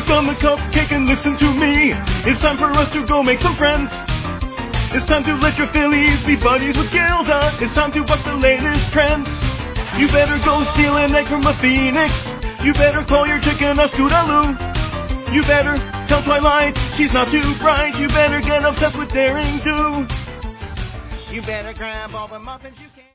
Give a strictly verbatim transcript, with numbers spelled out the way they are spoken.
Put down the cupcake and listen to me. It's time for us to go make some friends. It's time to let your Phillies be buddies with Gilda. It's time to buck the latest trends. You better go steal an egg from a phoenix. You better call your chicken a Scootaloo. You better tell Twilight she's not too bright. You better get upset with Daring Do. You better grab all the muffins you can.